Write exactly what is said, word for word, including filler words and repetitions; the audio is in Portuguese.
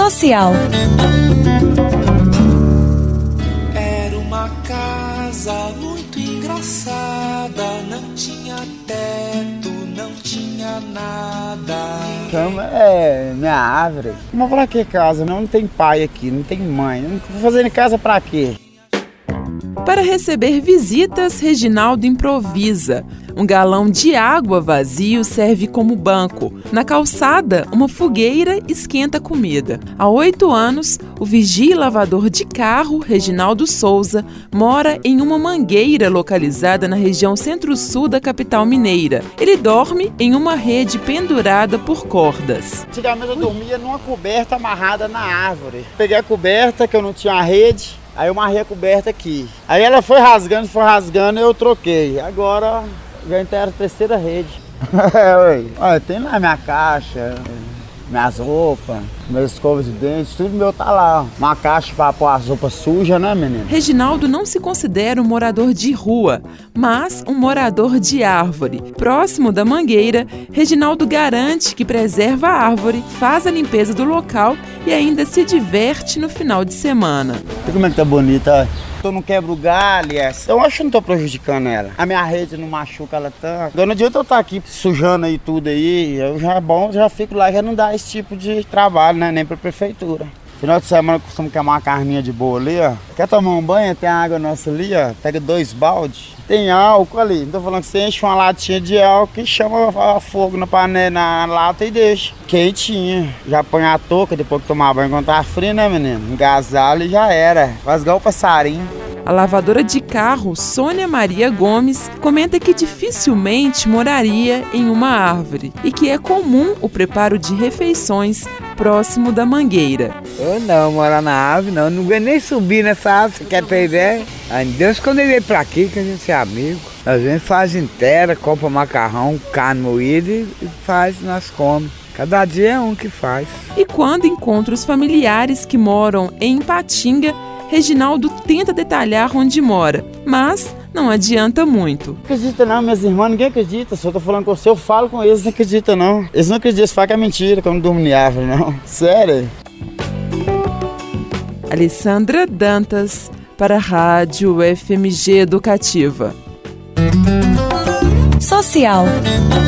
Social. Era uma casa muito engraçada, não tinha teto, não tinha nada. Cama é minha árvore. Mas pra que casa? Não, não tem pai aqui, não tem mãe. Não vou fazer em casa pra quê? Para receber visitas, Reginaldo improvisa. Um galão de água vazio serve como banco. Na calçada, uma fogueira esquenta comida. Há oito anos, o vigia e lavador de carro, Reginaldo Souza, mora em uma mangueira localizada na região centro-sul da capital mineira. Ele dorme em uma rede pendurada por cordas. Antigamente eu dormia numa coberta amarrada na árvore. Peguei a coberta, que eu não tinha a rede. Aí eu amarrei a coberta aqui. Aí ela foi rasgando, foi rasgando e eu troquei. Agora já inteira a terceira rede. Olha, tem lá minha caixa, minhas roupas, meus escovas de dente, tudo meu tá lá. Uma caixa para pôr as roupas sujas, né, menino? Reginaldo não se considera um morador de rua, mas um morador de árvore. Próximo da mangueira, Reginaldo garante que preserva a árvore, faz a limpeza do local e ainda se diverte no final de semana. Olha como é que tá bonita. Eu não quebro galho, essa. Eu acho que não tô prejudicando ela. A minha rede não machuca ela tanto. Não adianta eu estar aqui sujando aí tudo aí. Eu já é bom, já fico lá, já não dá esse tipo de trabalho, né? Nem pra prefeitura. Final de semana eu costumo queimar uma carninha de boa ali, ó. Quer tomar um banho? Tem água nossa ali, ó. Pega dois baldes. Tem álcool ali. Não tô falando que você enche uma latinha de álcool e chama fogo na panela, na lata e deixa. Quentinha. Já põe a touca depois que tomar banho quando tá frio, né, menino? Engasala e já era. Faz igual o passarinho. A lavadora de carro, Sônia Maria Gomes, comenta que dificilmente moraria em uma árvore e que é comum o preparo de refeições próximo da mangueira. Eu não, morar na árvore não, não vou nem subir nessa árvore, você quer ter ideia? Ai, Deus, quando ele veio pra aqui, que a gente é amigo, a gente faz inteira, compra macarrão, carne moída e faz, nós comemos. Cada dia é um que faz. E quando encontra os familiares que moram em Ipatinga, Reginaldo tenta detalhar onde mora, mas não adianta muito. Não acredita não, minhas irmãs, ninguém acredita. Se eu tô falando com você, eu falo com eles, não acredita não. Eles não acreditam, eles falam que é mentira, que eu não durmo em árvore, não. Sério. Alessandra Dantas, para a Rádio F M G Educativa. Social.